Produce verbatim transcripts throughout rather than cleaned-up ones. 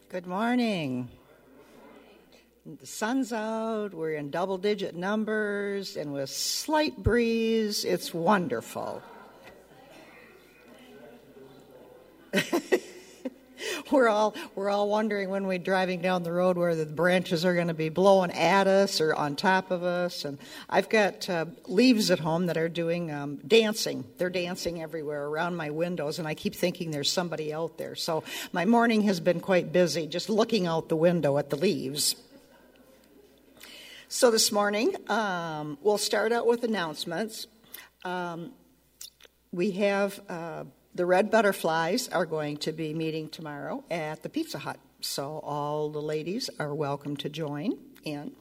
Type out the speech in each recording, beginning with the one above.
Good morning. The sun's out, we're in double-digit numbers, and with slight breeze, it's wonderful. We're all we're all wondering when we're driving down the road whether the branches are going to be blowing at us or on top of us. And I've got uh, leaves at home that are doing um, dancing. They're dancing everywhere around my windows, and I keep thinking there's somebody out there. So my morning has been quite busy just looking out the window at the leaves. So this morning, um, we'll start out with announcements. Um, we have... Uh, The Red Butterflies are going to be meeting tomorrow at the Pizza Hut, so all the ladies are welcome to join in.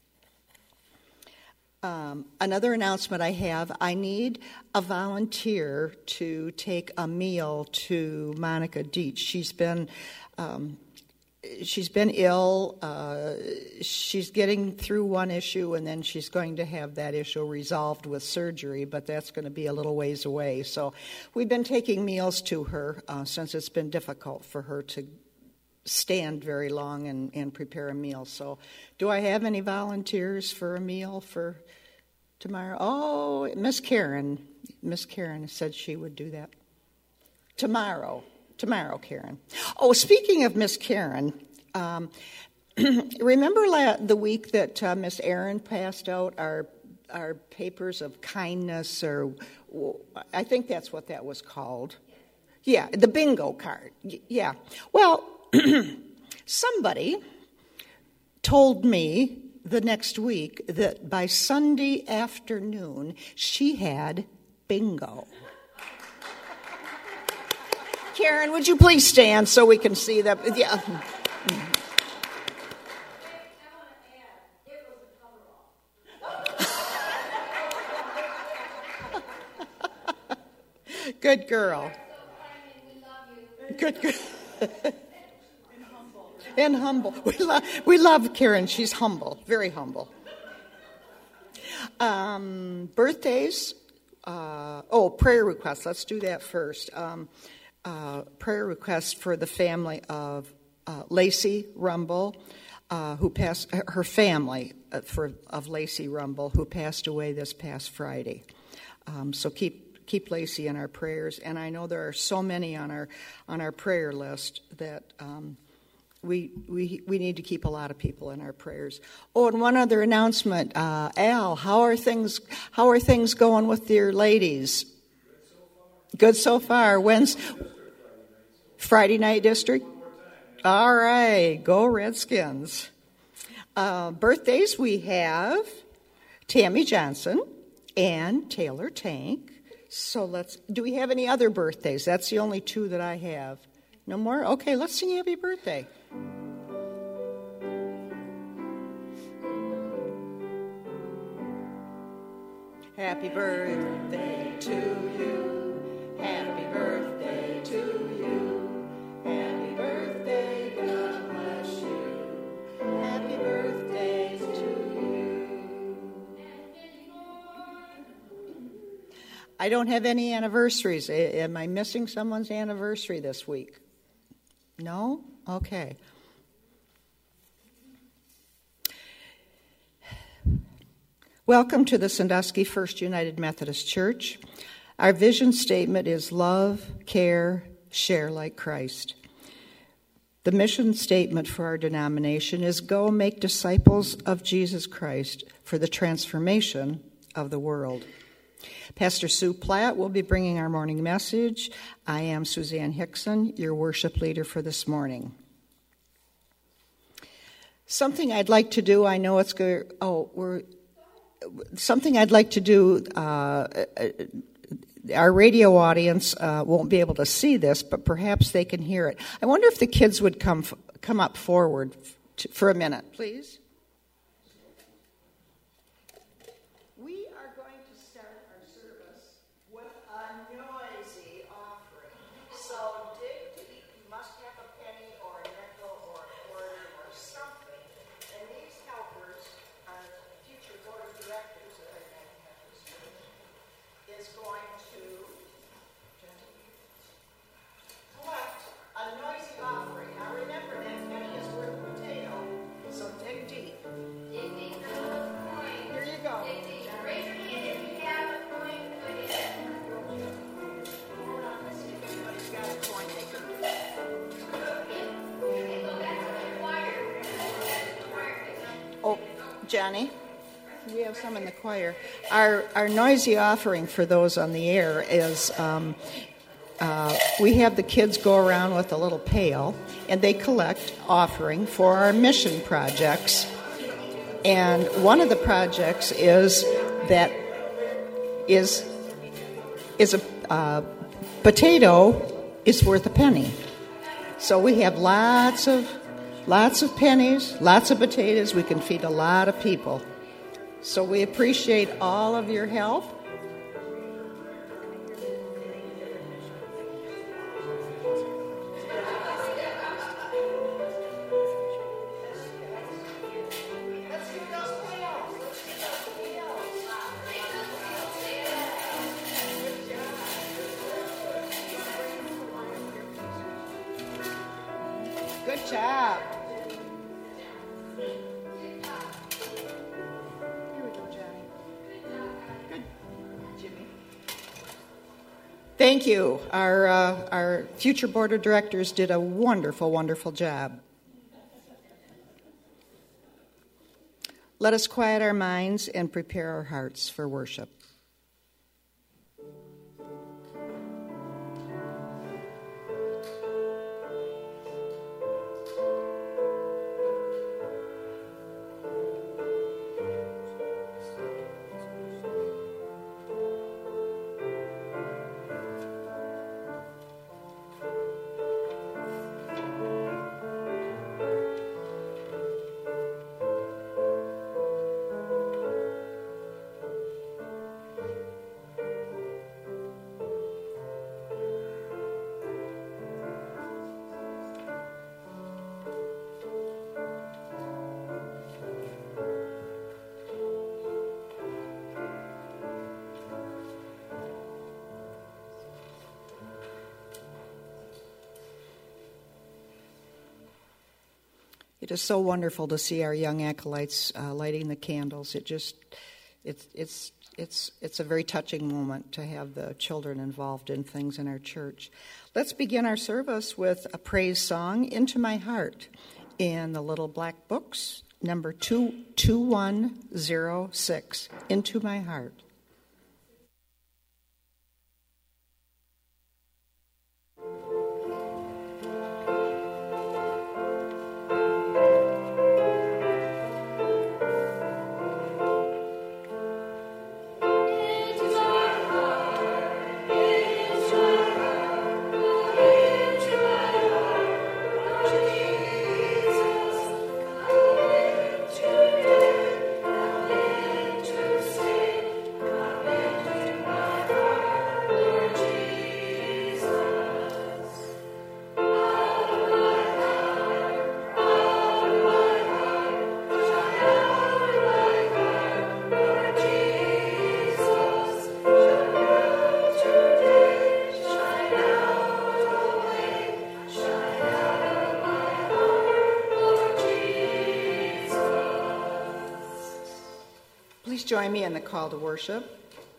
Um, another announcement I have, I need a volunteer to take a meal to Monica Dietz. She's been... Um, She's been ill. Uh, she's getting through one issue, and then she's going to have that issue resolved with surgery, but that's going to be a little ways away. So we've been taking meals to her uh, since it's been difficult for her to stand very long and, and prepare a meal. So do I have any volunteers for a meal for tomorrow? Oh, Miss Karen. Miss Karen said she would do that. Tomorrow. Tomorrow, Karen. Oh, speaking of Miss Karen, um, remember la- the week that uh, Miss Aaron passed out our our papers of kindness, or I think that's what that was called. Yeah, the bingo card. Y- yeah. Well, somebody told me the next week that by Sunday afternoon she had bingo. Karen, would you please stand so we can see that? Yeah. Good girl. Good girl. And humble. And humble. We love we love Karen. She's humble, very humble. Um, birthdays. Uh, oh, prayer requests. Let's do that first. Um, Uh, prayer request for the family of uh, Lacey Rumble, uh, who passed. Her family uh, for of Lacey Rumble, who passed away this past Friday. Um, so keep keep Lacey in our prayers. And I know there are so many on our on our prayer list that um, we we we need to keep a lot of people in our prayers. Oh, and one other announcement, uh, Al, how are things? How are things going with your ladies? Good so far. When's Friday night district? All right. Go Redskins. Uh, birthdays, we have Tammy Johnson and Taylor Tank. So let's, do we have any other birthdays? That's the only two that I have. No more? Okay, let's sing happy birthday. Happy birthday to you. Happy birthday to you. Happy birthday, God bless you. Happy birthday to you. I don't have any anniversaries. Am I missing someone's anniversary this week? No? Okay. Welcome to the Sandusky First United Methodist Church. Our vision statement is love, care, share like Christ. The mission statement for our denomination is go make disciples of Jesus Christ for the transformation of the world. Pastor Sue Platt will be bringing our morning message. I am Suzanne Hickson, your worship leader for this morning. Something I'd like to do, I know it's good. Oh, we're something I'd like to do. Uh, our radio audience uh, won't be able to see this, but perhaps they can hear it. I wonder if the kids would come come up forward to, for a minute, please. We are going to start our service with a noisy offering. So dig deep. You must have a penny or a nickel or a quarter or something. And these helpers are future board of directors that I met at this church is going to collect a noisy offering. Now remember that penny Johnny. We have some in the choir. Our our noisy offering for those on the air is um, uh, we have the kids go around with a little pail and they collect offering for our mission projects. And one of the projects is that is is a uh, potato is worth a penny. So we have lots of lots of pennies, lots of potatoes. We can feed a lot of people. So we appreciate all of your help. Good job. Thank you. Our uh, our future board of directors did a wonderful, wonderful job. Let us quiet our minds and prepare our hearts for worship. It is so wonderful to see our young acolytes uh, lighting the candles. It just, it's it's it's it's a very touching moment to have the children involved in things in our church. Let's begin our service with a praise song, "Into My Heart," in the Little Black Books, number two two one zero six. "Into My Heart." Please join me in the call to worship.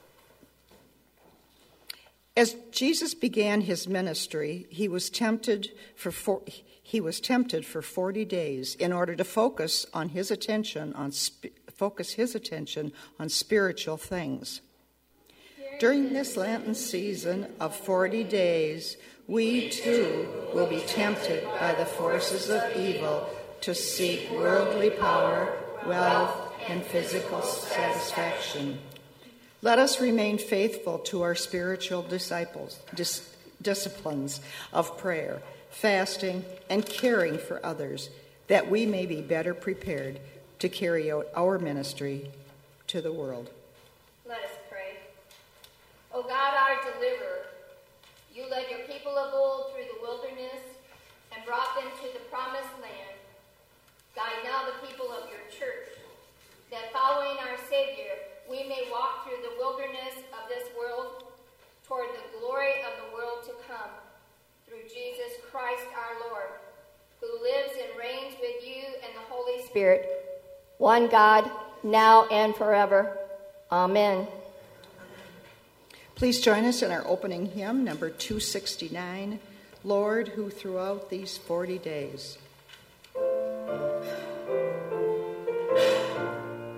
As Jesus began his ministry, he was tempted for four, he was tempted for forty days in order to focus on his attention on focus his attention on spiritual things. During this Lenten season of forty days, we too will be tempted by the forces of evil to seek worldly power, wealth, and physical satisfaction. Let us remain faithful to our spiritual disciples, dis, disciplines of prayer, fasting, and caring for others, that we may be better prepared to carry out our ministry to the world. Let us pray. O God, our deliverer, you led your people of old through the wilderness and brought them to the promised land. Guide now the people of your church, that following our Savior, we may walk through the wilderness of this world toward the glory of the world to come, through Jesus Christ our Lord, who lives and reigns with you and the Holy Spirit, one God, now and forever. Amen. Please join us in our opening hymn, number two sixty-nine, "Lord, who throughout these forty days."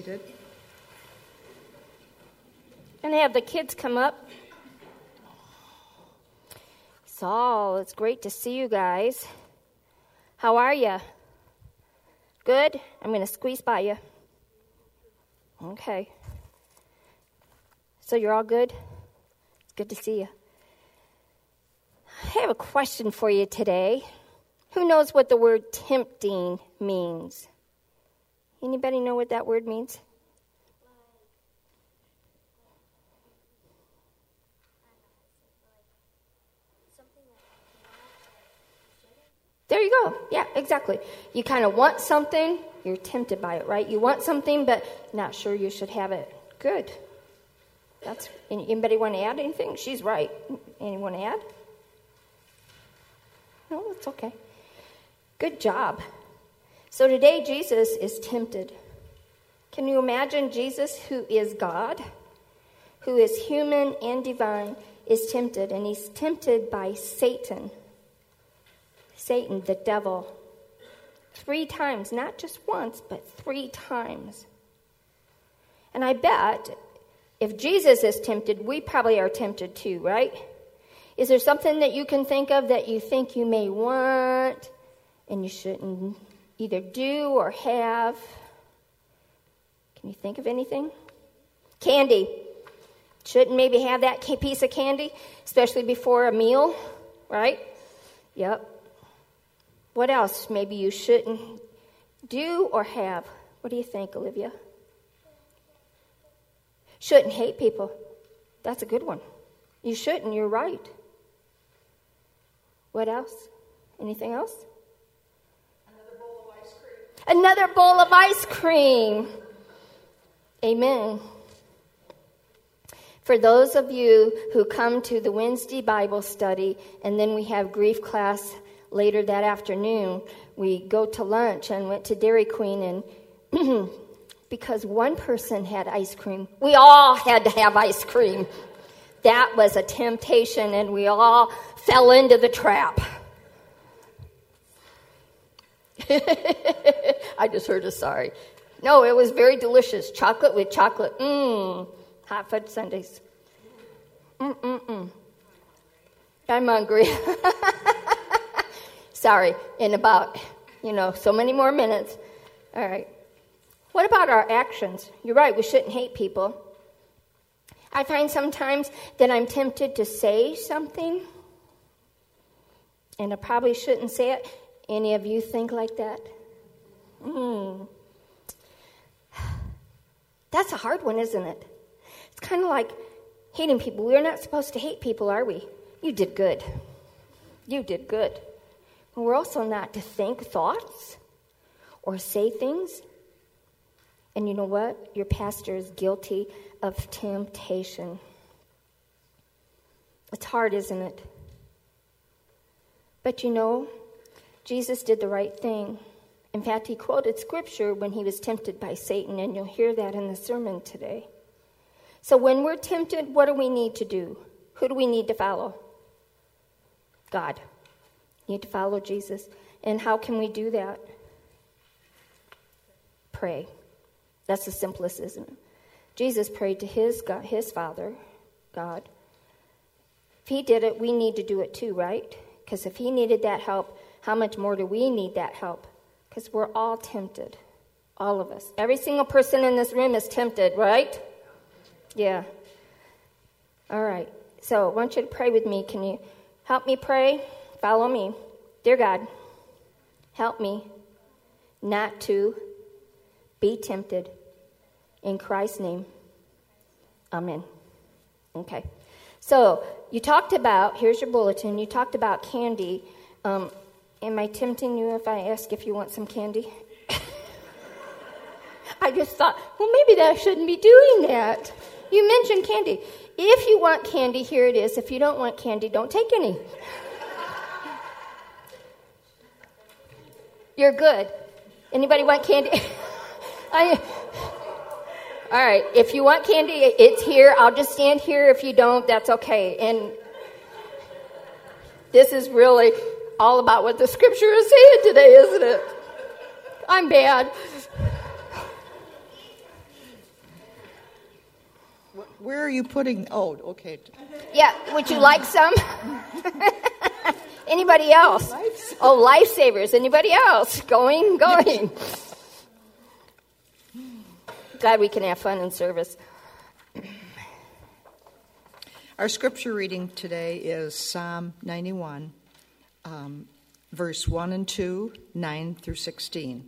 seated. I'm going to have the kids come up. Saul, it's great to see you guys. How are you? Good? I'm going to squeeze by you. Okay. So you're all good? It's good to see you. I have a question for you today. Who knows what the word tempting means? Anybody know what that word means? There you go. Yeah, exactly. You kind of want something, you're tempted by it, right? You want something, but not sure you should have it. Good. That's. Anybody want to add anything? She's right. Anyone add? No, that's okay. Good job. So today Jesus is tempted. Can you imagine Jesus, who is God, who is human and divine, is tempted, and he's tempted by Satan. Satan, the devil, three times, not just once, but three times. And I bet if Jesus is tempted, we probably are tempted too, right? Is there something that you can think of that you think you may want and you shouldn't either do or have? Can you think of anything? Candy. Shouldn't maybe have that piece of candy, especially before a meal, right? Yep. What else maybe you shouldn't do or have? What do you think, Olivia? Shouldn't hate people. That's a good one. You shouldn't, you're right. What else? Anything else? Another bowl of ice cream. Another bowl of ice cream. Amen. For those of you who come to the Wednesday Bible study, and then we have grief class later that afternoon, we go to lunch and went to Dairy Queen, and because one person had ice cream, we all had to have ice cream. That was a temptation, and we all fell into the trap. I just heard a sorry. No, it was very delicious. Chocolate with chocolate. Mmm. Hot fudge sundaes. Mm-mm-mm. I'm hungry. Sorry, in about, you know, so many more minutes. All right. What about our actions? You're right, we shouldn't hate people. I find sometimes that I'm tempted to say something, and I probably shouldn't say it. Any of you think like that? Mm. That's a hard one, isn't it? It's kind of like hating people. We're not supposed to hate people, are we? You did good. You did good. And we're also not to think thoughts or say things. And you know what? Your pastor is guilty of temptation. It's hard, isn't it? But you know, Jesus did the right thing. In fact, he quoted scripture when he was tempted by Satan, and you'll hear that in the sermon today. So when we're tempted, what do we need to do? Who do we need to follow? God. We need to follow Jesus. And how can we do that? Pray. That's the simplest, isn't it? Jesus prayed to his God, his Father, God. If he did it, we need to do it too, right? Because if he needed that help, how much more do we need that help? Because we're all tempted. All of us. Every single person in this room is tempted, right? Yeah. All right. So I want you to pray with me. Can you help me pray? Follow me. Dear God, help me not to be tempted. In Christ's name. Amen. Okay. So you talked about, here's your bulletin, you talked about candy. Um, am I tempting you if I ask if you want some candy? I just thought, well, maybe I shouldn't be doing that. You mentioned candy. If you want candy, here it is. If you don't want candy, don't take any. You're good. Anybody want candy? I... All right, if you want candy, it's here. I'll just stand here. If you don't, that's okay. And this is really all about what the scripture is saying today, isn't it? I'm bad. Where are you putting? Oh, okay. Yeah, would you like some? Anybody else? Oh, lifesavers. Anybody else? Going, going. Glad we can have fun in service. Our scripture reading today is Psalm ninety-one, um, verse one and two, nine through sixteen.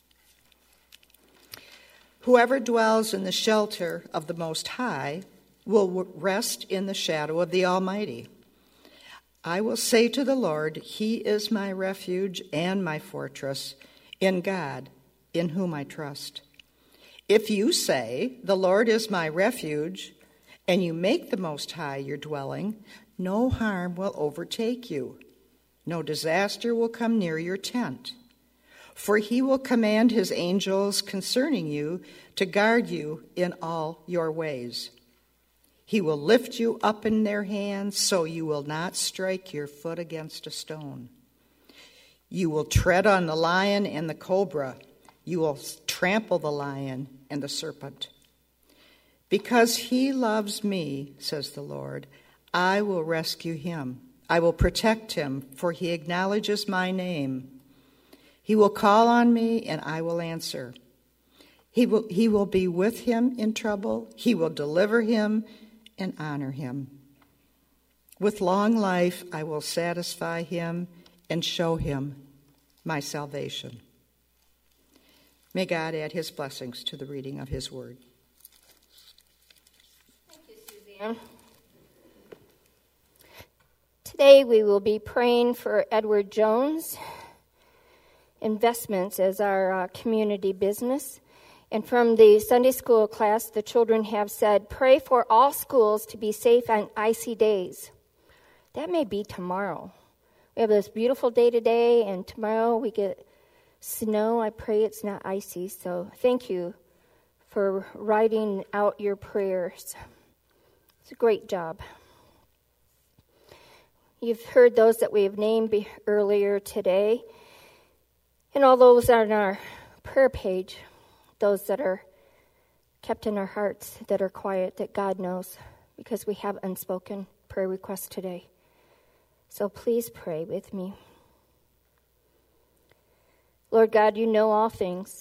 Whoever dwells in the shelter of the Most High will rest in the shadow of the Almighty. I will say to the Lord, He is my refuge and my fortress, in God, in whom I trust. If you say, the Lord is my refuge, and you make the Most High your dwelling, no harm will overtake you. No disaster will come near your tent. For he will command his angels concerning you to guard you in all your ways. He will lift you up in their hands so you will not strike your foot against a stone. You will tread on the lion and the cobra. You will trample the lion and the serpent. Because he loves me, says the Lord, I will rescue him. I will protect him, for he acknowledges my name. He will call on me, and I will answer. He will, he will be with him in trouble. He will deliver him and honor him. With long life, I will satisfy him and show him my salvation. May God add his blessings to the reading of his word. Thank you, Suzanne. Today we will be praying for Edward Jones Investments as our uh, community business. And from the Sunday school class, the children have said, pray for all schools to be safe on icy days. That may be tomorrow. We have this beautiful day today, and tomorrow we get snow. I pray it's not icy. So thank you for writing out your prayers. It's a great job. You've heard those that we've named be- earlier today. And all those on our prayer page, those that are kept in our hearts, that are quiet, that God knows, because we have unspoken prayer requests today. So please pray with me. Lord God, you know all things.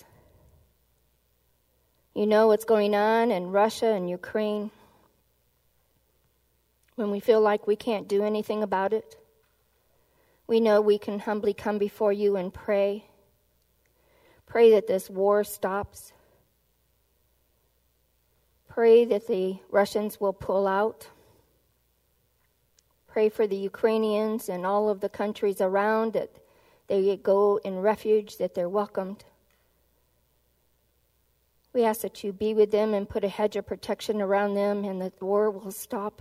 You know what's going on in Russia and Ukraine. When we feel like we can't do anything about it, we know we can humbly come before you and pray. Pray that this war stops. Pray that the Russians will pull out. Pray for the Ukrainians and all of the countries around that they go in refuge, that they're welcomed. We ask that you be with them and put a hedge of protection around them and that the war will stop.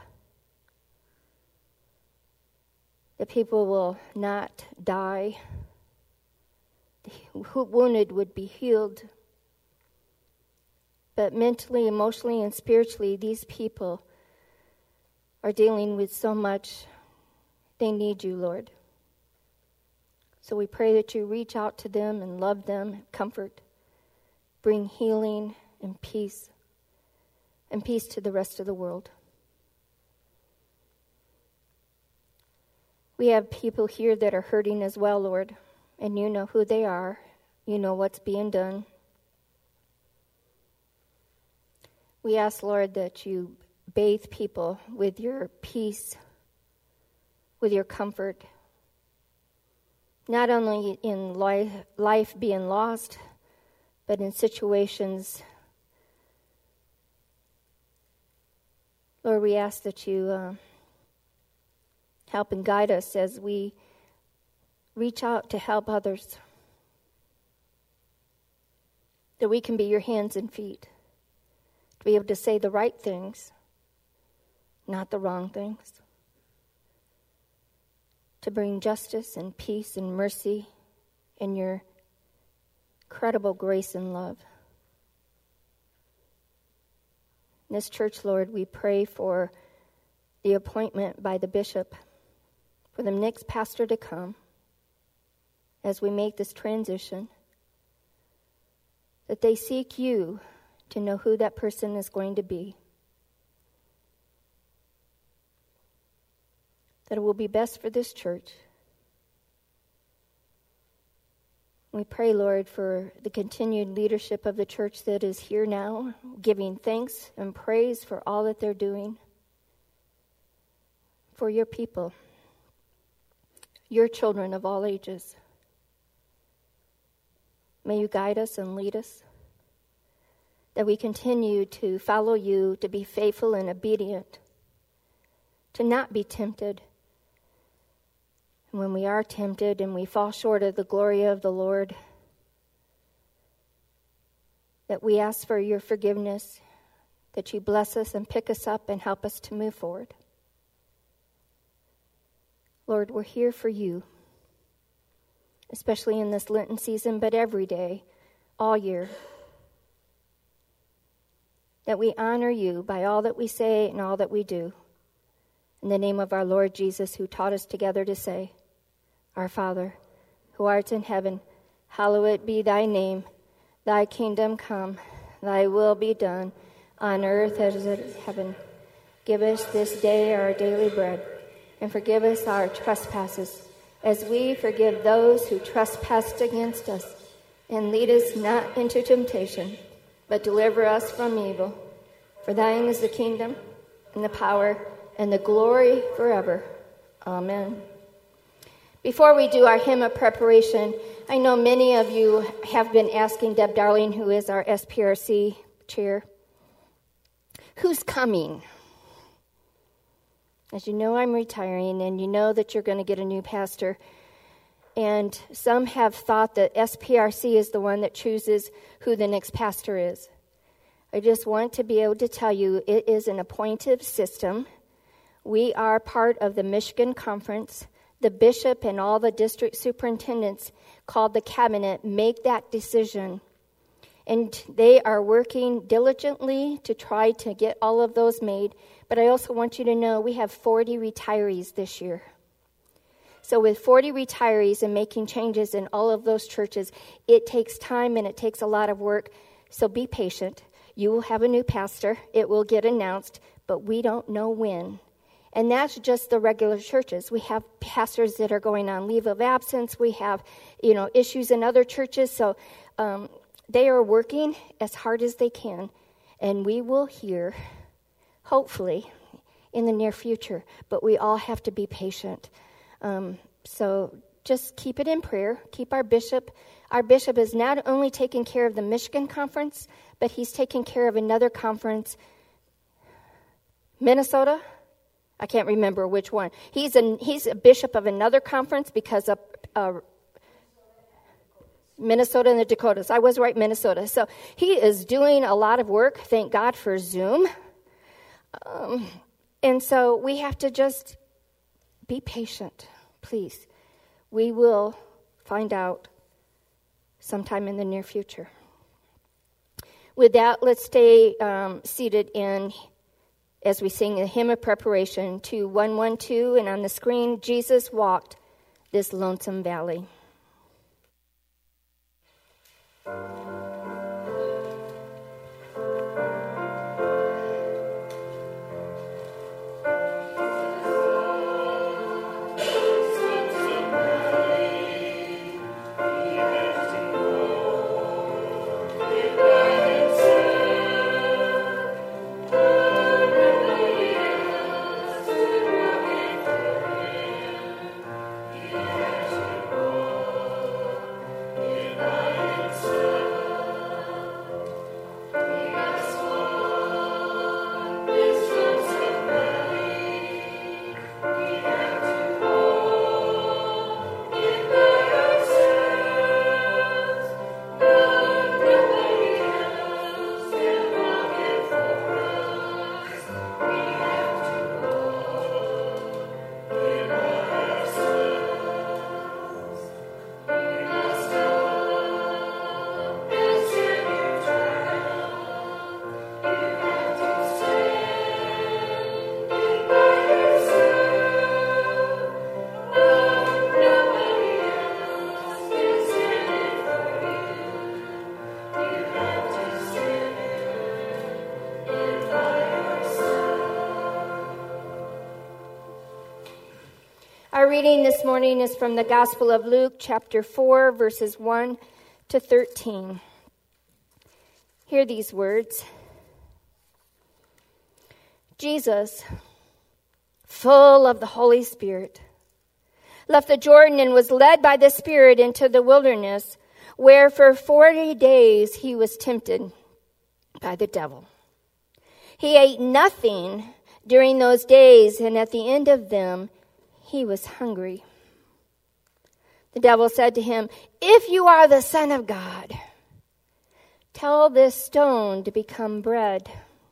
The people will not die. The wounded would be healed. But mentally, emotionally, and spiritually, these people are dealing with so much. They need you, Lord. So we pray that you reach out to them and love them, comfort, bring healing and peace, and peace to the rest of the world. We have people here that are hurting as well, Lord. And you know who they are. You know what's being done. We ask, Lord, that you bathe people with your peace, with your comfort. Not only in life, life being lost, but in situations. Lord, we ask that you uh, help and guide us as we reach out to help others, that we can be your hands and feet, to be able to say the right things, not the wrong things, to bring justice and peace and mercy and your incredible grace and love. In this church, Lord, we pray for the appointment by the bishop for the next pastor to come. As we make this transition, that they seek you to know who that person is going to be. that it will be best for this church. We pray, Lord, for the continued leadership of the church that is here now, giving thanks and praise for all that they're doing. For your people, your children of all ages. May you guide us and lead us, that we continue to follow you, to be faithful and obedient, to not be tempted. And when we are tempted and we fall short of the glory of the Lord, that we ask for your forgiveness, that you bless us and pick us up and help us to move forward. Lord, we're here for you, especially in this Lenten season, but every day, all year. That we honor you by all that we say and all that we do. In the name of our Lord Jesus, who taught us together to say, Our Father, who art in heaven, hallowed be thy name. Thy kingdom come, thy will be done, on earth as it is in heaven. Give us this day our daily bread, and forgive us our trespasses, as we forgive those who trespass against us. And lead us not into temptation, but deliver us from evil. For thine is the kingdom, and the power, and the glory forever. Amen. Before we do our hymn of preparation, I know many of you have been asking Deb Darling, who is our S P R C chair, who's coming? As you know, I'm retiring, and you know that you're going to get a new pastor. And some have thought that S P R C is the one that chooses who the next pastor is. I just want to be able to tell you it is an appointive system. We are part of the Michigan Conference. The bishop and all the district superintendents called the cabinet make that decision. And they are working diligently to try to get all of those made. But I also want you to know we have forty retirees this year. So with forty retirees and making changes in all of those churches, it takes time and it takes a lot of work. So be patient. You will have a new pastor. It will get announced, but we don't know when. And that's just the regular churches. We have pastors that are going on leave of absence. We have, you know, issues in other churches. So um, they are working as hard as they can. And we will hear, hopefully, in the near future. But we all have to be patient. Um, so just keep it in prayer. Keep our bishop. Our bishop is not only taking care of the Michigan Conference, but he's taking care of another conference, Minnesota. I can't remember which one. He's a, he's a bishop of another conference because of uh, Minnesota and the Dakotas. I was right, Minnesota. So he is doing a lot of work. Thank God for Zoom. Um, and so we have to just be patient, please. We will find out sometime in the near future. With that, let's stay um, seated in as we sing the hymn of preparation to one one two, and on the screen, Jesus Walked This Lonesome Valley. Thank you. reading this morning is from the Gospel of Luke, chapter four, verses one to thirteen. Hear these words. Jesus, full of the Holy Spirit, left the Jordan and was led by the Spirit into the wilderness, where for forty days he was tempted by the devil. He ate nothing during those days, and at the end of them, he was hungry. The devil said to him, "If you are the Son of God, tell this stone to become bread."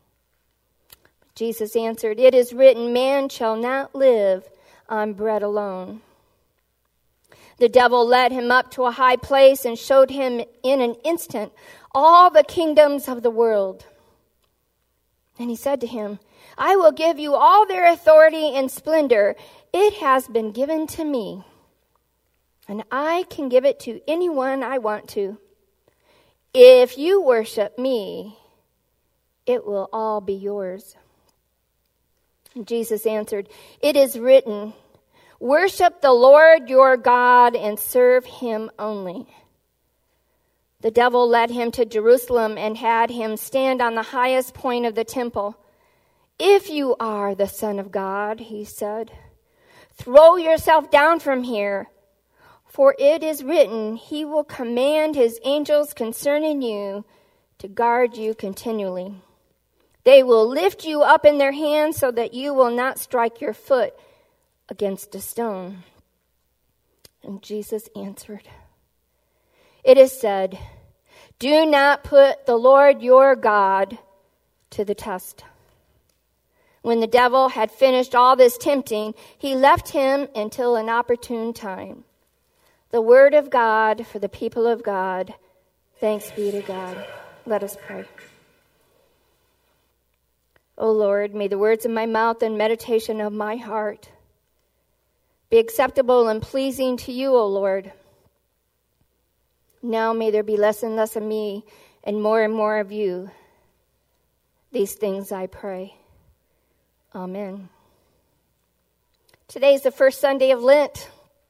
Jesus answered, "It is written, man shall not live on bread alone." The devil led him up to a high place and showed him in an instant all the kingdoms of the world. And he said to him, "I will give you all their authority and splendor. It has been given to me, and I can give it to anyone I want to. If you worship me, it will all be yours." And Jesus answered, "It is written, worship the Lord your God and serve him only." The devil led him to Jerusalem and had him stand on the highest point of the temple. "If you are the Son of God," he said, "throw yourself down from here. For it is written, he will command his angels concerning you to guard you continually. They will lift you up in their hands so that you will not strike your foot against a stone." And Jesus answered, "It is said, do not put the Lord your God to the test." When the devil had finished all this tempting, he left him until an opportune time. The word of God for the people of God. Thanks be to God. Let us pray. O Lord, may the words of my mouth and meditation of my heart be acceptable and pleasing to you, O Lord. Now may there be less and less of me and more and more of you. These things I pray. Amen. Today is the first Sunday of Lent.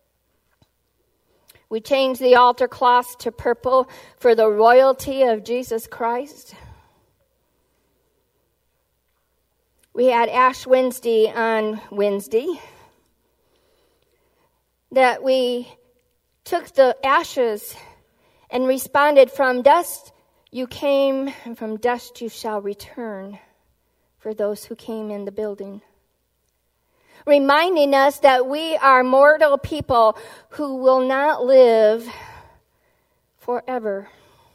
We changed the altar cloths to purple for the royalty of Jesus Christ. We had Ash Wednesday on Wednesday, that we took the ashes and responded, "From dust you came, and from dust you shall return," for those who came in the building. Reminding us that we are mortal people who will not live forever.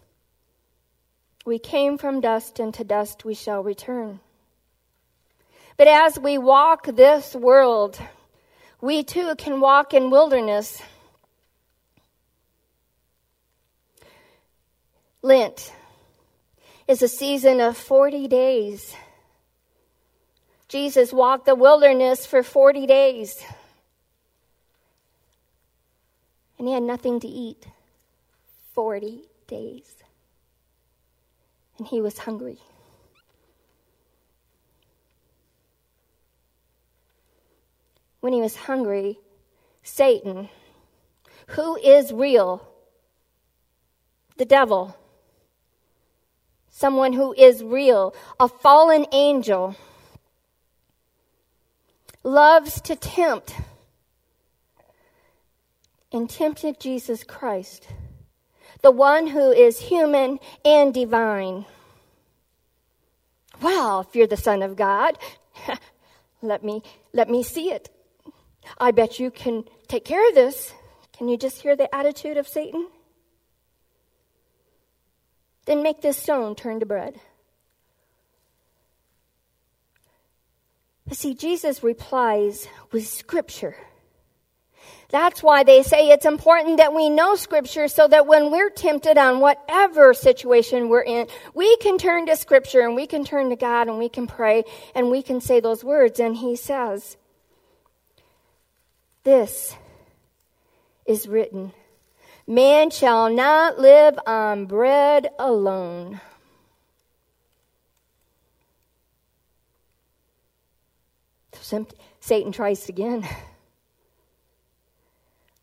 We came from dust, and to dust we shall return. But as we walk this world, we too can walk in wilderness. Lent is a season of forty days. Jesus walked the wilderness for forty days. And he had nothing to eat. forty days. And he was hungry. When he was hungry, Satan, who is real, the devil, someone who is real, a fallen angel, loves to tempt and tempted Jesus Christ, the one who is human and divine. Well, if you're the Son of God, let me let me see it. I bet you can take care of this. Can you just hear the attitude of Satan? Then make this stone turn to bread. But see, Jesus replies with Scripture. That's why they say it's important that we know Scripture, so that when we're tempted on whatever situation we're in, we can turn to Scripture and we can turn to God and we can pray and we can say those words. And he says, "This is written, man shall not live on bread alone." So Satan tries again.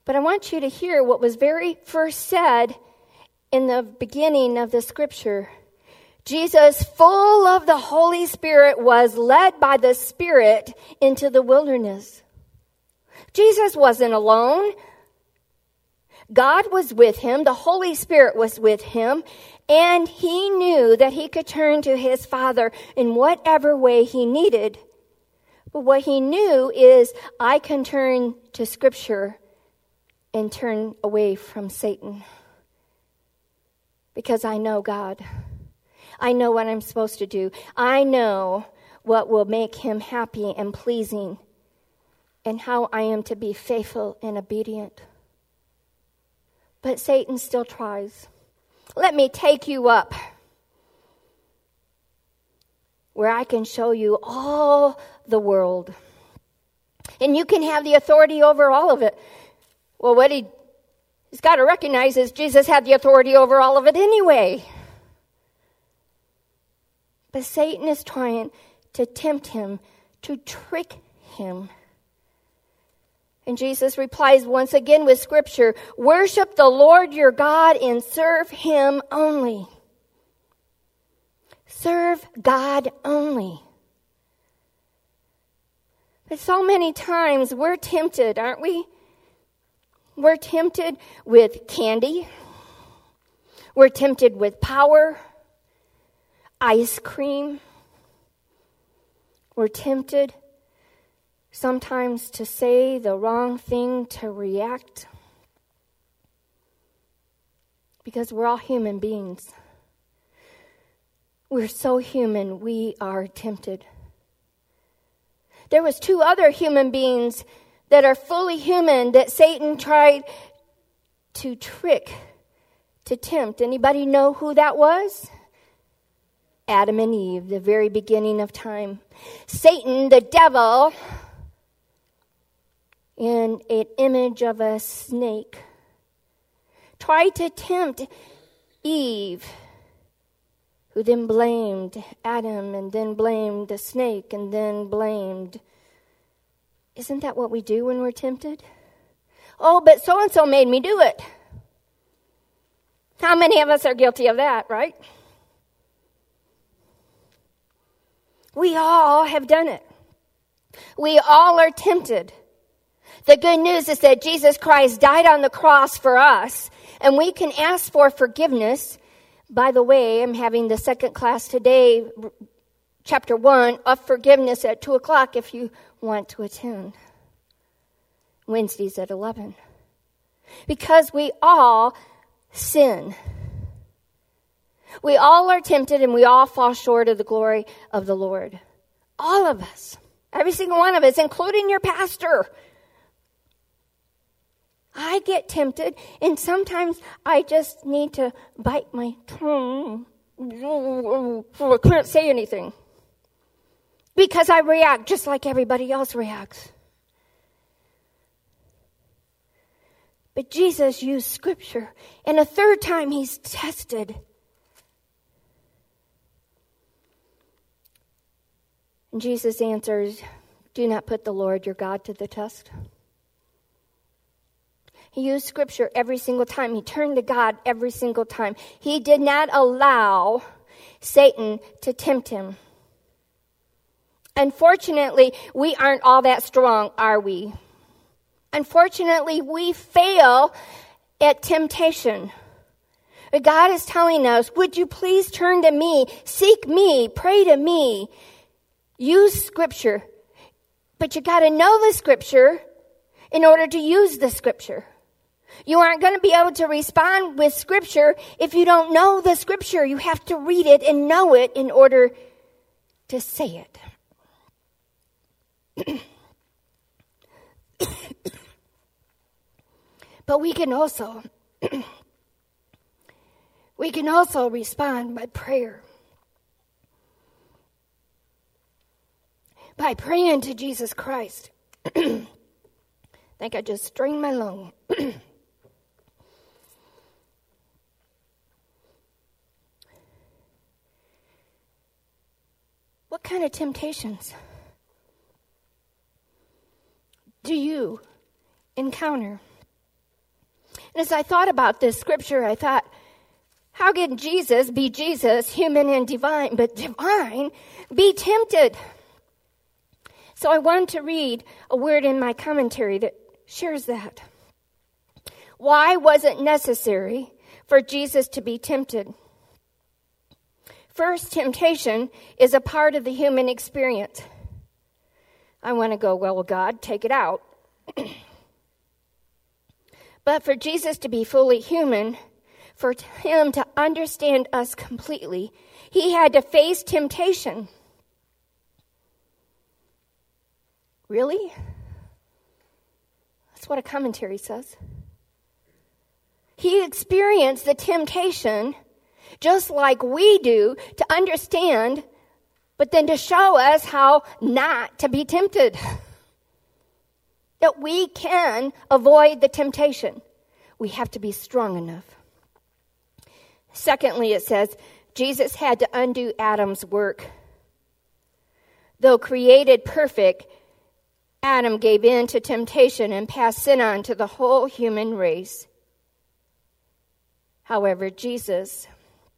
But I want you to hear what was very first said in the beginning of the scripture. Jesus, full of the Holy Spirit, was led by the Spirit into the wilderness. Jesus wasn't alone. God was with him. The Holy Spirit was with him. And he knew that he could turn to his Father in whatever way he needed. But what he knew is, I can turn to Scripture and turn away from Satan. Because I know God. I know what I'm supposed to do. I know what will make him happy and pleasing, and how I am to be faithful and obedient. But Satan still tries. Let me take you up where I can show you all the world. And you can have the authority over all of it. Well, what he, he's got to recognize is Jesus had the authority over all of it anyway. But Satan is trying to tempt him, to trick him. And Jesus replies once again with Scripture, worship the Lord your God and serve him only. Serve God only. But so many times we're tempted, aren't we? We're tempted with candy. We're tempted with power, ice cream. We're tempted sometimes to say the wrong thing, to react. Because we're all human beings. We're so human, we are tempted. There was two other human beings that are fully human that Satan tried to trick, to tempt. Anybody know who that was? Adam and Eve, the very beginning of time. Satan, the devil, in an image of a snake, tried to tempt Eve, who then blamed Adam, and then blamed the snake, and then blamed. Isn't that what we do when we're tempted? Oh, but so-and-so made me do it. How many of us are guilty of that, right? We all have done it. We all are tempted. The good news is that Jesus Christ died on the cross for us, and we can ask for forgiveness. By the way, I'm having the second class today, chapter one, of forgiveness at two o'clock if you want to attend. Wednesdays at eleven. Because we all sin. We all are tempted and we all fall short of the glory of the Lord. All of us. Every single one of us, including your pastor. I get tempted, and sometimes I just need to bite my tongue. I can't say anything. Because I react just like everybody else reacts. But Jesus used Scripture, and a third time he's tested. And Jesus answers, do not put the Lord your God to the test. He used Scripture every single time. He turned to God every single time. He did not allow Satan to tempt him. Unfortunately, we aren't all that strong, are we? Unfortunately, we fail at temptation. But God is telling us, would you please turn to me, seek me, pray to me, use Scripture. But you got to know the Scripture in order to use the Scripture. You aren't going to be able to respond with Scripture if you don't know the Scripture. You have to read it and know it in order to say it. But we can also, we can also respond by prayer. By praying to Jesus Christ. I think I just strained my lung. What kind of temptations do you encounter? And as I thought about this scripture, I thought, how can Jesus be Jesus, human and divine, but divine, be tempted? So I wanted to read a word in my commentary that shares that. Why was it necessary for Jesus to be tempted? First, temptation is a part of the human experience. I want to go, well, God, take it out. But for Jesus to be fully human, for him to understand us completely, he had to face temptation. Really? That's what a commentary says. He experienced the temptation just like we do to understand, but then to show us how not to be tempted. That we can avoid the temptation. We have to be strong enough. Secondly, it says, Jesus had to undo Adam's work. Though created perfect, Adam gave in to temptation and passed sin on to the whole human race. However, Jesus,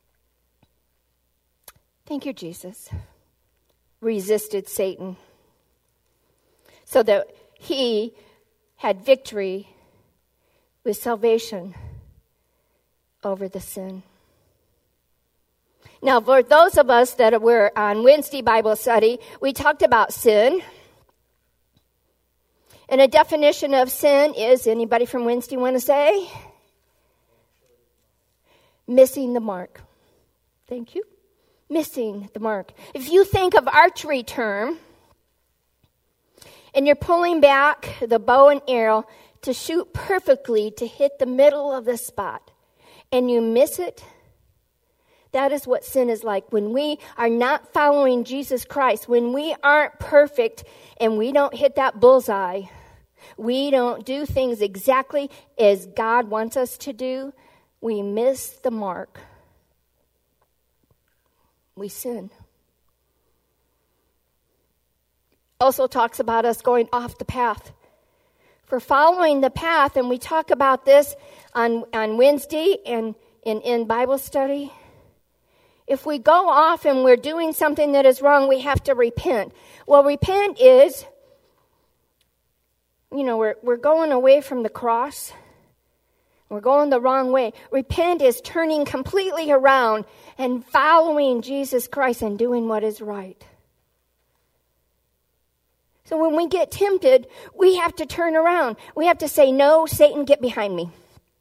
thank you, Jesus, resisted Satan so that he had victory with salvation over the sin. Now, for those of us that were on Wednesday Bible study, we talked about sin. And a definition of sin is, anybody from Wednesday want to say? Missing the mark. Thank you. Missing the mark. If you think of archery term, and you're pulling back the bow and arrow to shoot perfectly to hit the middle of the spot, and you miss it, that is what sin is like. When we are not following Jesus Christ, when we aren't perfect and we don't hit that bullseye, we don't do things exactly as God wants us to do, we miss the mark. We sin. Also talks about us going off the path. For following the path, and we talk about this on, on Wednesday and in, in Bible study, if we go off and we're doing something that is wrong, we have to repent. Well, repent is, you know, we're we're going away from the cross. We're going the wrong way. Repent is turning completely around and following Jesus Christ and doing what is right. So when we get tempted, we have to turn around. We have to say, no, Satan, get behind me.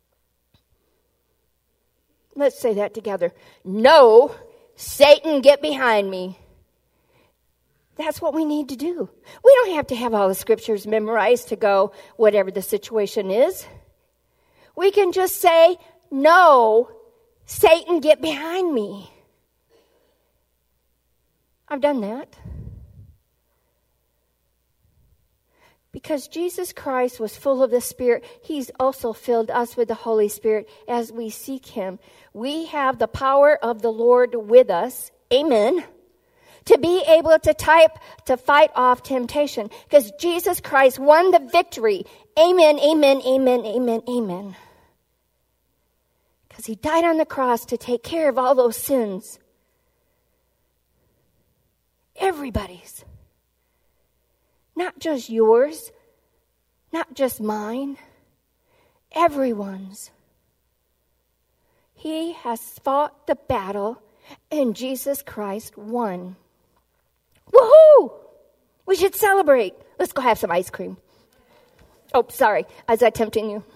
Let's say that together. No, Satan, get behind me. That's what we need to do. We don't have to have all the scriptures memorized to go whatever the situation is. We can just say, no, Satan, get behind me. I've done that. Because Jesus Christ was full of the Spirit, he's also filled us with the Holy Spirit as we seek him. We have the power of the Lord with us, amen, to be able to type, to fight off temptation. Because Jesus Christ won the victory. Amen, amen, amen, amen, amen. Because he died on the cross to take care of all those sins. Everybody's. Not just yours, not just mine, everyone's. He has fought the battle, and Jesus Christ won. Woohoo! We should celebrate. Let's go have some ice cream. Oh, sorry. Was I tempting you?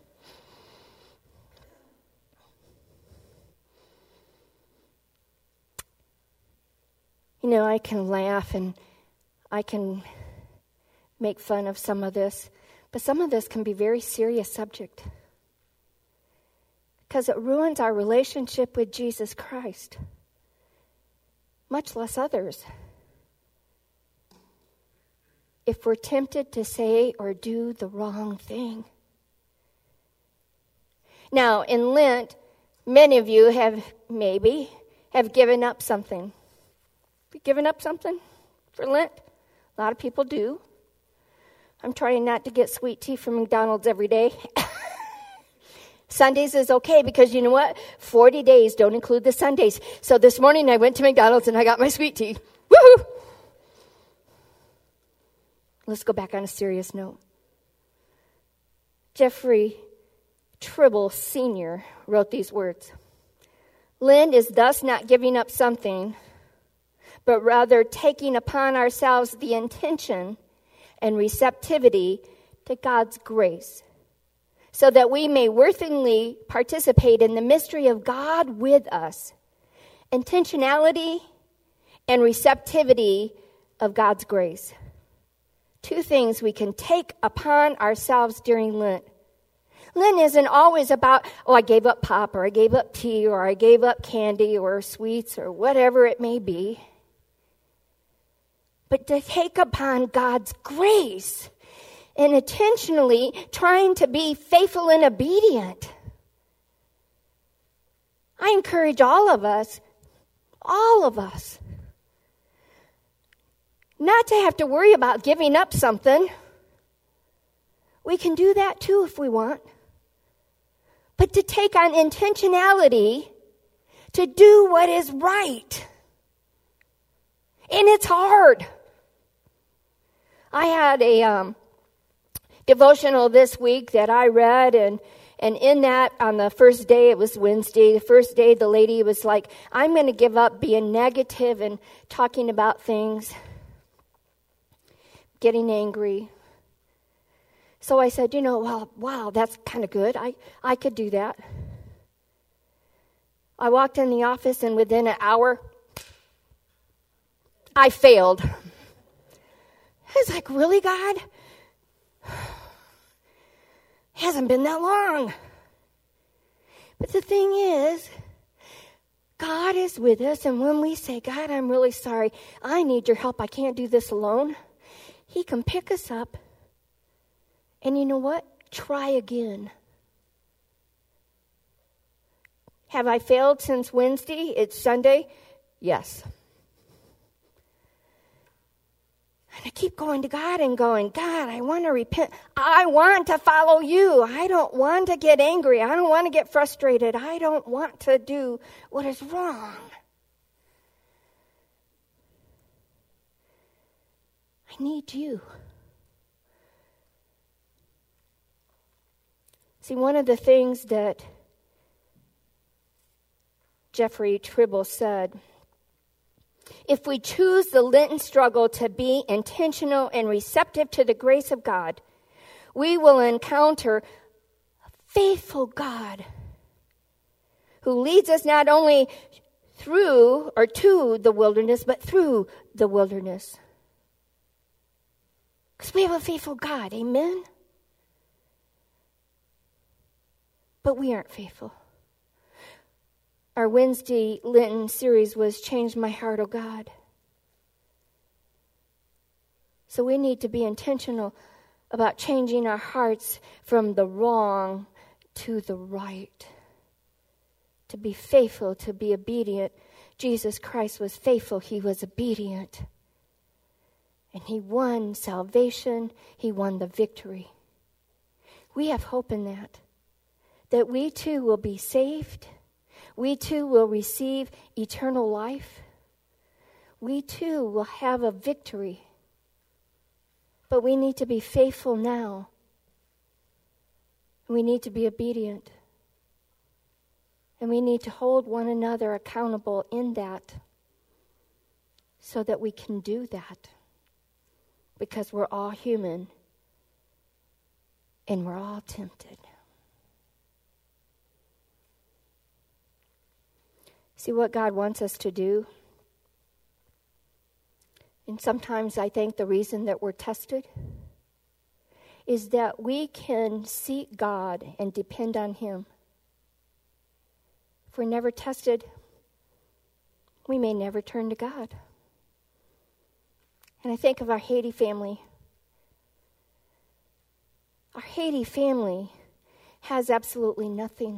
You know, I can laugh and I can make fun of some of this, but some of this can be a very serious subject because it ruins our relationship with Jesus Christ, much less others. If we're tempted to say or do the wrong thing. Now, in Lent, many of you have maybe have given up something. Have you given up something for Lent? A lot of people do. I'm trying not to get sweet tea from McDonald's every day. Sundays is okay because you know what? forty days don't include the Sundays. So this morning I went to McDonald's and I got my sweet tea. Woohoo! Let's go back on a serious note. Jeffrey Tribble Senior wrote these words. Lent is thus not giving up something, but rather taking upon ourselves the intention and receptivity to God's grace, so that we may worthily participate in the mystery of God with us. Intentionality and receptivity of God's grace. Two things we can take upon ourselves during Lent. Lent isn't always about, oh, I gave up pop, or I gave up tea, or I gave up candy, or sweets, or whatever it may be. But to take upon God's grace and intentionally trying to be faithful and obedient. I encourage all of us, all of us, not to have to worry about giving up something. We can do that too if we want. But to take on intentionality to do what is right. And it's hard. I had a um, devotional this week that I read, and and in that, on the first day, it was Wednesday, the first day the lady was like, I'm going to give up being negative and talking about things, getting angry. So I said, you know, well, wow, that's kind of good. I, I could do that. I walked in the office, and within an hour, I failed. I was like, really, God? Hasn't been that long. But the thing is, God is with us, and when we say, God, I'm really sorry, I need your help, I can't do this alone, he can pick us up, and you know what? Try again. Have I failed since Wednesday? It's Sunday? Yes. And I keep going to God and going, God, I want to repent. I want to follow you. I don't want to get angry. I don't want to get frustrated. I don't want to do what is wrong. I need you. See, one of the things that Jeffrey Tribble said, if we choose the Lenten struggle to be intentional and receptive to the grace of God, we will encounter a faithful God who leads us not only through or to the wilderness, but through the wilderness. Because we have a faithful God, amen? But we aren't faithful. Our Wednesday Lenten series was Change My Heart, O God. So we need to be intentional about changing our hearts from the wrong to the right. To be faithful, to be obedient. Jesus Christ was faithful. He was obedient. And he won salvation. He won the victory. We have hope in that. That we too will be saved. We too will receive eternal life. We too will have a victory. But we need to be faithful now. We need to be obedient. And we need to hold one another accountable in that so that we can do that. Because we're all human and we're all tempted. See what God wants us to do? And sometimes I think the reason that we're tested is that we can seek God and depend on him. If we're never tested, we may never turn to God. And I think of our Haiti family. Our Haiti family has absolutely nothing.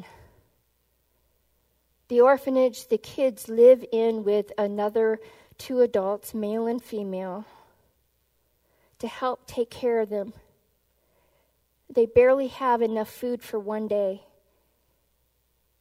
The orphanage the kids live in with another two adults, male and female, to help take care of them. They barely have enough food for one day,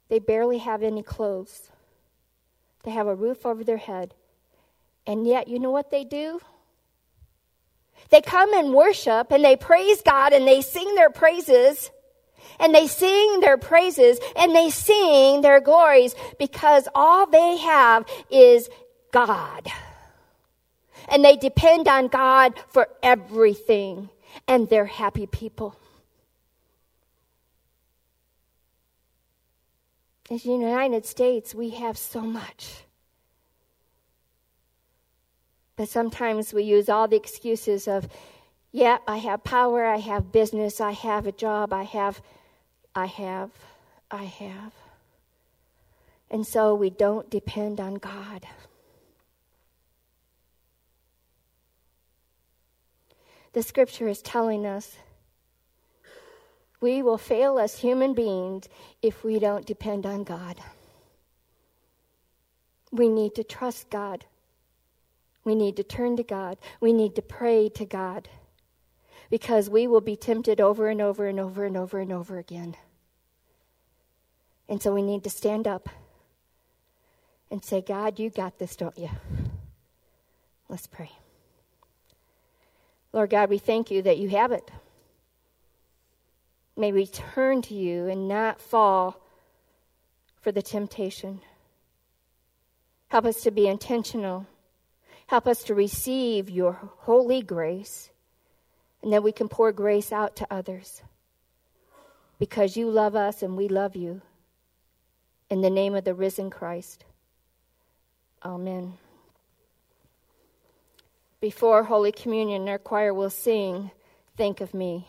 They barely have any clothes. They have a roof over their head. And yet, you know what they do? They come and worship, and they praise God, and they sing their praises, and they sing their praises, and they sing their glories, because all they have is God. And they depend on God for everything, and they're happy people. In the United States, we have so much. But sometimes we use all the excuses of, yeah, I have power, I have business, I have a job, I have, I have, I have. And so we don't depend on God. The scripture is telling us we will fail as human beings if we don't depend on God. We need to trust God. We need to turn to God. We need to pray to God, because we will be tempted over and over and over and over and over again. And so we need to stand up and say, God, you got this, don't you? Let's pray. Lord God, we thank you that you have it. May we turn to you and not fall for the temptation. Help us to be intentional. Help us to receive your holy grace, and that we can pour grace out to others, because you love us and we love you. In the name of the risen Christ. Amen. Before Holy Communion, our choir will sing, "Think of Me."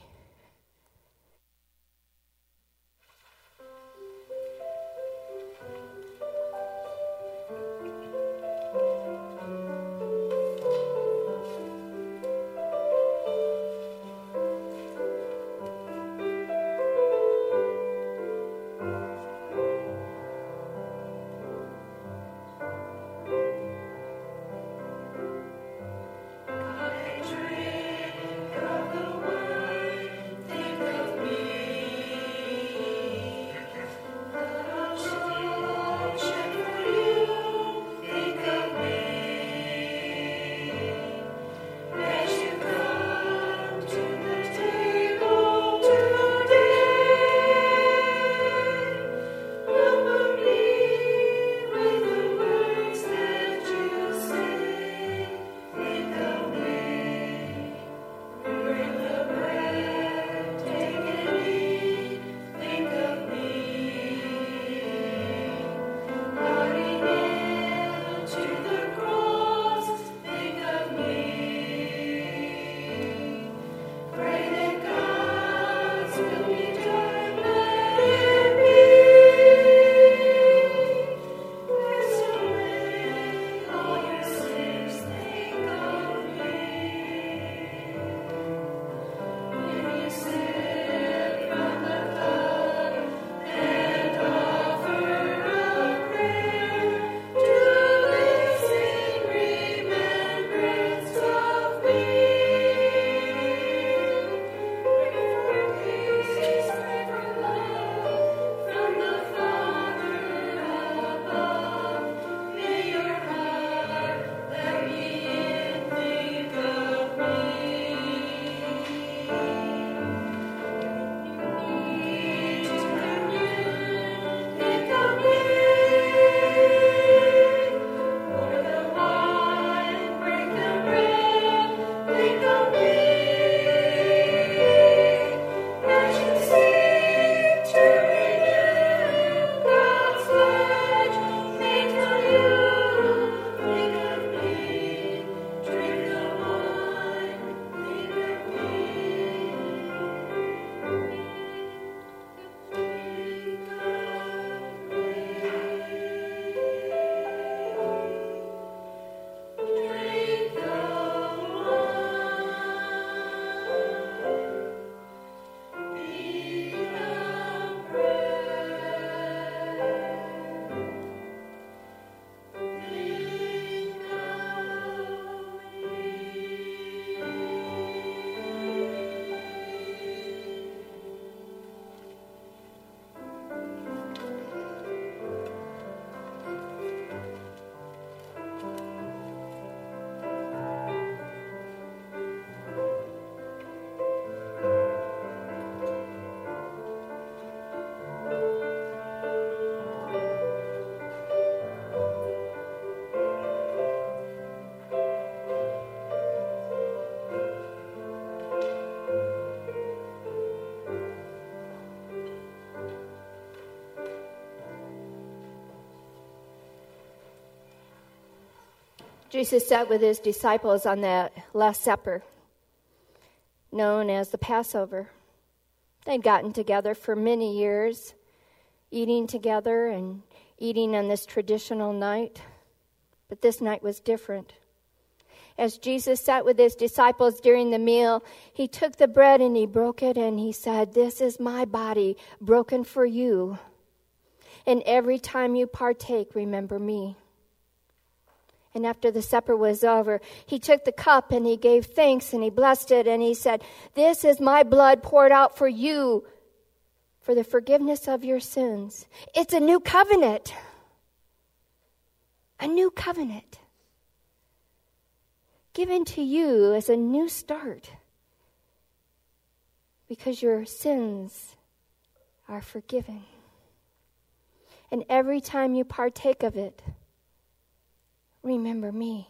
I drink of the wine. Jesus sat with his disciples on that Last Supper, known as the Passover. They'd gotten together for many years, eating together and eating on this traditional night. But this night was different. As Jesus sat with his disciples during the meal, he took the bread and he broke it and he said, "This is my body broken for you. And every time you partake, remember me." And after the supper was over, he took the cup and he gave thanks and he blessed it and he said, "This is my blood poured out for you for the forgiveness of your sins." It's a new covenant. A new covenant. Given to you as a new start. Because your sins are forgiven. And every time you partake of it, remember me.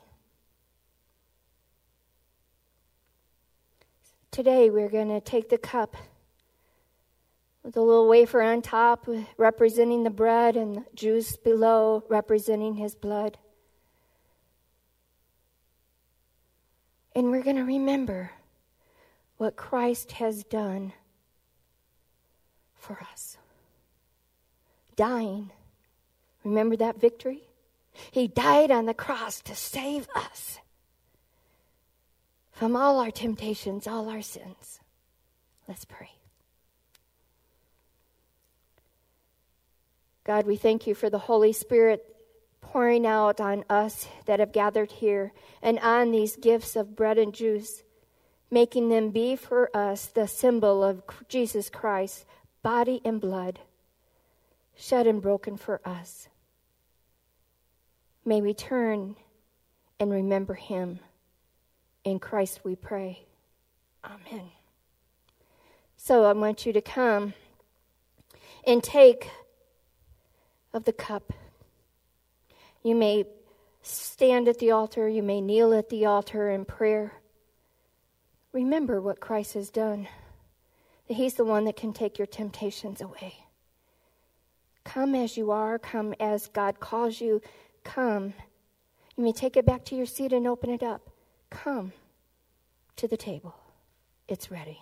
Today we're going to take the cup with a little wafer on top representing the bread and the juice below representing his blood. And we're going to remember what Christ has done for us. Dying. Remember that victory? He died on the cross to save us from all our temptations, all our sins. Let's pray. God, we thank you for the Holy Spirit pouring out on us that have gathered here and on these gifts of bread and juice, making them be for us the symbol of Jesus Christ, body and blood, shed and broken for us. May we turn and remember him. In Christ we pray. Amen. So I want you to come and take of the cup. You may stand at the altar. You may kneel at the altar in prayer. Remember what Christ has done. That he's the one that can take your temptations away. Come as you are. Come as God calls you. Come. You may take it back to your seat and open it up. Come to the table. It's ready.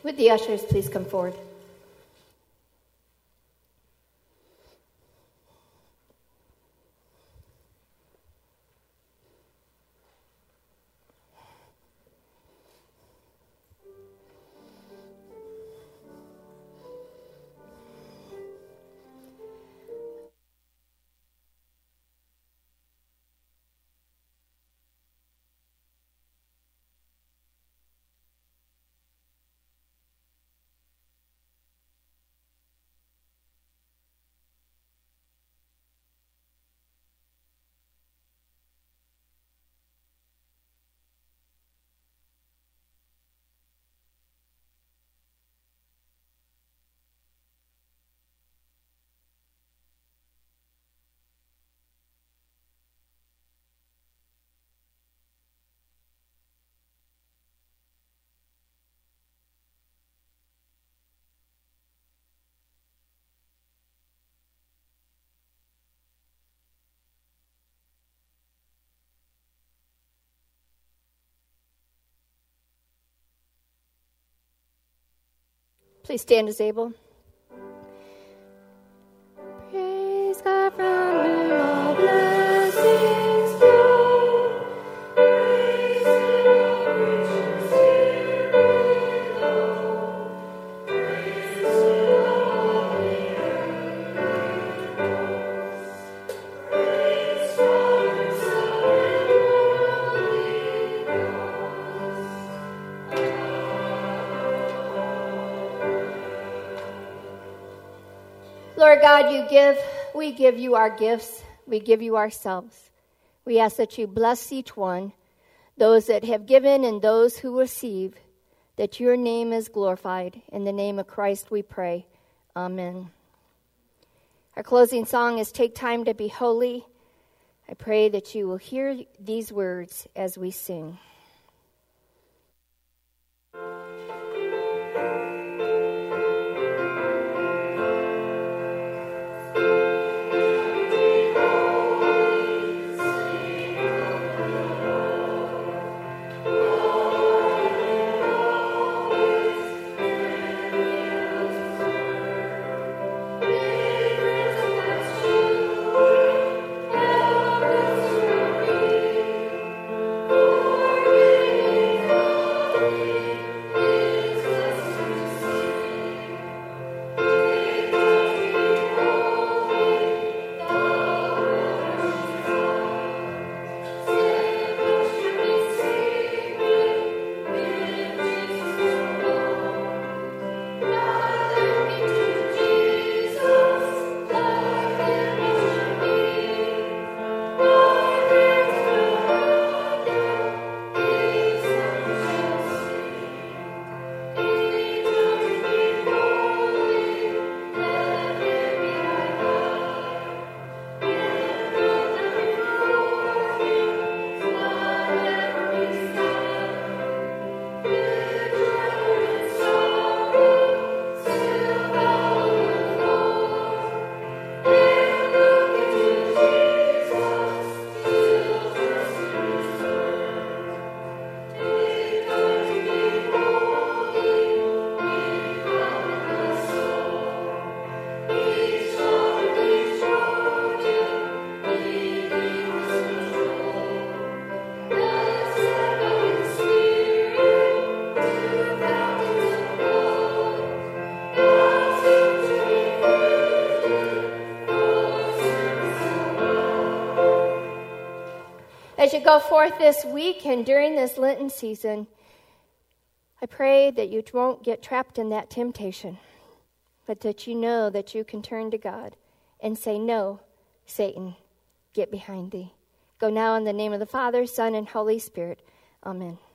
Would the ushers please come forward? Please stand as able. Praise God from whom all blessings flow. Praise Him, riches here below. Praise Him, all the earth knows. Praise Father, Son, and Holy Ghost. Lord God, you give, we give you our gifts. We give you ourselves. We ask that you bless each one, those that have given and those who receive, that your name is glorified. In the name of Christ we pray. Amen. Our closing song is Take Time to Be Holy. I pray that you will hear these words as we sing. As you go forth this week and during this Lenten season, I pray that you won't get trapped in that temptation, but that you know that you can turn to God and say, "No, Satan, get behind thee." Go now in the name of the Father, Son, and Holy Spirit. Amen.